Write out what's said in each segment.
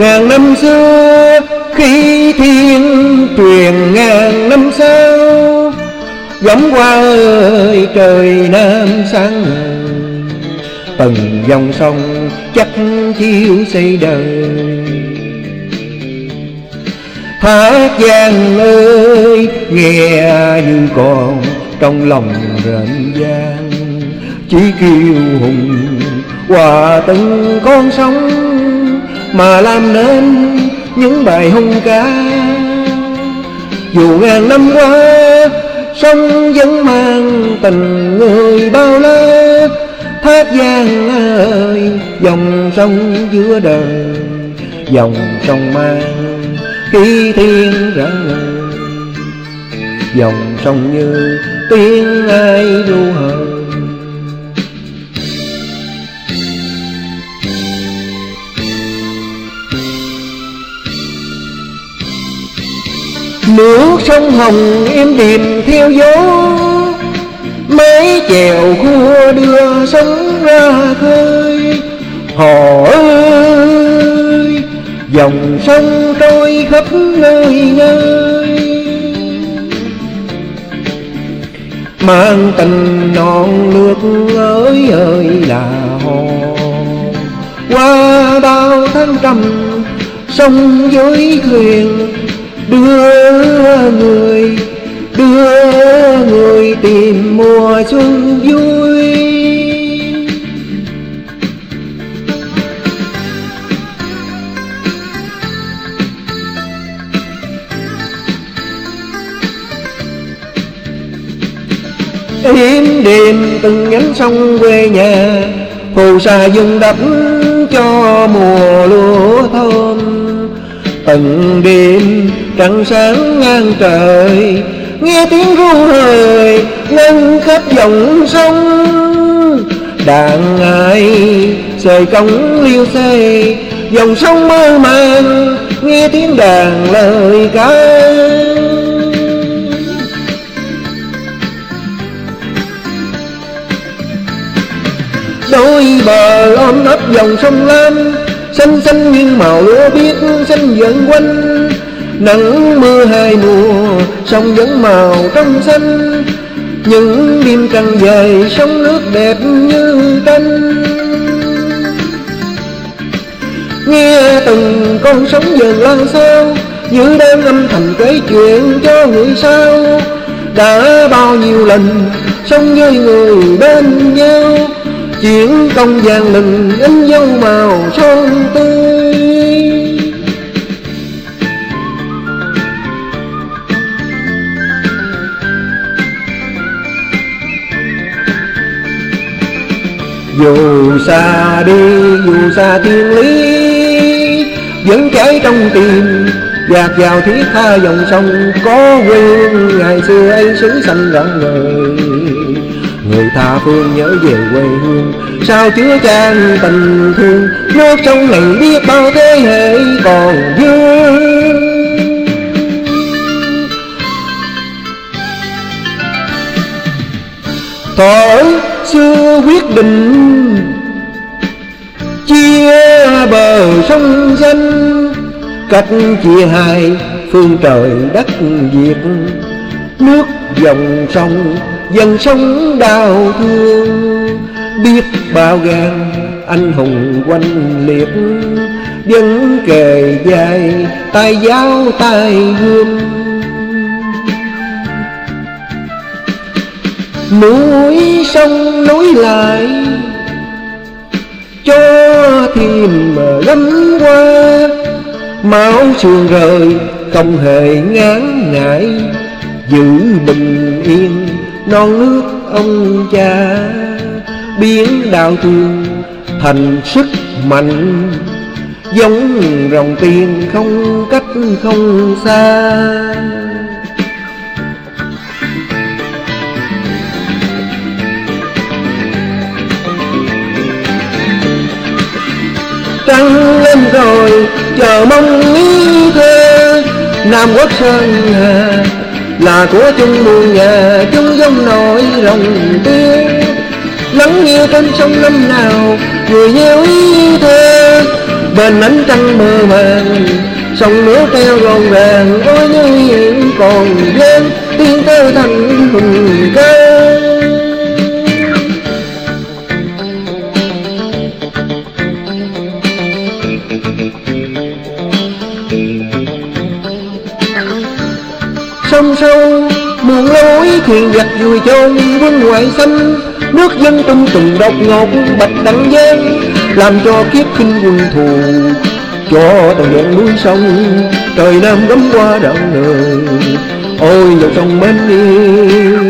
ngàn năm xưa khi thiên truyền ngàn năm sau. Gióng qua ơi trời Nam sáng ngời, từng dòng sông chắc chiếu xây đời. Thác Giang ơi nghe như còn trong lòng rộn ràng, chỉ kiêu hùng qua từng con sóng mà làm nên những bài hùng ca. Dù ngàn năm qua sông vẫn mang tình người bao la. Thác Giang ơi dòng sông giữa đời, dòng sông mang khi thiên rạng ngời, dòng sông như tiếng ai ru hời. Nước sông Hồng êm đềm theo gió, mái chèo khua đưa sóng ra khơi. Hò ơi dòng sông trôi khắp nơi nơi, mang tình non nước ơi ơi là hò. Qua bao tháng trăm sông với thuyền, đưa người tìm mùa xuân vui. Êm đềm từng nhánh sông quê nhà, phù sa dung đắp cho mùa lúa thơm. Từng đêm trăng sáng ngang trời, nghe tiếng ru hời ngân khắp dòng sông. Đàn ai sơi cống liêu xê, dòng sông mơ màng nghe tiếng đàn lời ca. Đôi bờ ôm ấp dòng sông Lam, xanh xanh như màu lúa biếc xanh dần quanh. Nắng mưa hai mùa sông vẫn màu trong xanh, những đêm trăng dời sông nước đẹp như tranh. Nghe từng con sóng dần lan sao, như đang âm thầm kể chuyện cho người sao. Đã bao nhiêu lần sống với người bên nhau, chuyện công vàng lừng in dấu màu son tươi. Dù xa đi dù xa thiên lý, vẫn chảy trong tim dạt vào thiết tha dòng sông có quê hương ngày xưa ấy xứ xanh rạng ngời. Người tha phương nhớ về quê hương, sao chứa chan tình thương. Nước sông này biết bao thế hệ còn vương. Thuở xưa quyết định chia bờ sông xanh, cách chia hai phương trời đất Việt. Nước dòng sông dần sống đau thương, biết bao gan anh hùng quanh liệt. Vẫn kề vai tay giáo tay gươm, núi sông nối lại cho thêm gấm qua. Máu sương rơi không hề ngán ngại, giữ bình yên non nước ông cha. Biến đau thương thành sức mạnh, giống rồng tiên không cách không xa. Trăng lên rồi chờ mong ý thơ, Nam Quốc Sơn Hà là của chung muôn nhà. Chung giống nổi lòng tiếng lắng nghe trên sông năm nào người nheo ý thơ. bên ánh trăng mơ màng, sông nước theo rộn ràng, ôi như còn gian tiếng kêu thành hùng ca. Sông sâu muôn lối thuyền giặc vùi chôn quân ngoại xâm, nước dân tung từng độc ngột bạch đằng giang, làm cho kiếp khinh quân thù cho từng đoạn núi sông. Trời Nam gấm qua đặng đời, ôi dòng sông mến yêu.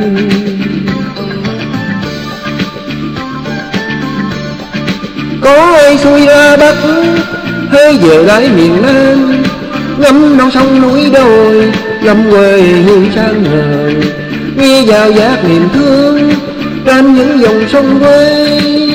Có ai xuôi ra Bắc hay về lại miền Nam, ngắm non sông núi đồi, ngắm quê hương sang ngời, nghe vào giác niềm thương trên những dòng sông quê.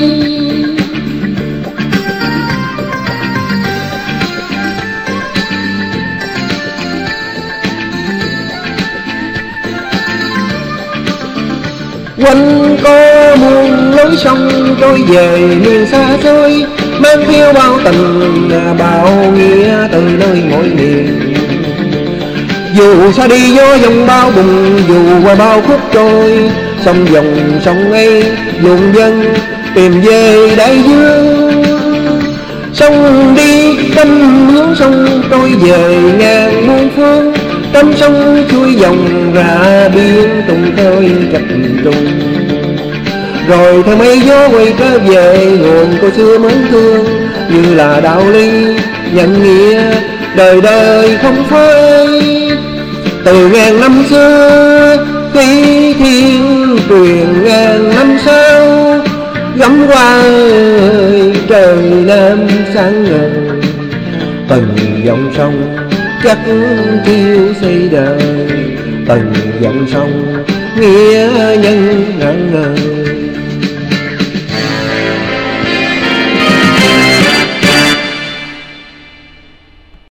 Quanh có muôn lối sông trôi về miền xa xôi, mang theo bao tình bao nghĩa từ nơi mỗi miền. Dù xa đi gió dòng bao bùng, dù qua bao khúc trôi, sông dòng sông ấy luồn dân tìm về đại dương. Sông đi tâm hướng sông trôi về ngàn muôn phương, trong sông chuối dòng ra biên tùng khơi chập trùng. Rồi theo mây gió quay trở về nguồn cô xưa mến thương, như là đạo lý nhận nghĩa đời đời không phai. Từ ngàn năm xưa khi thiên truyền ngàn năm sau, gắm qua trời Nam sáng ngời. Từng dòng sông chắc chiêu xây đời, từng dòng sông nghĩa nhân ngẩn ngời.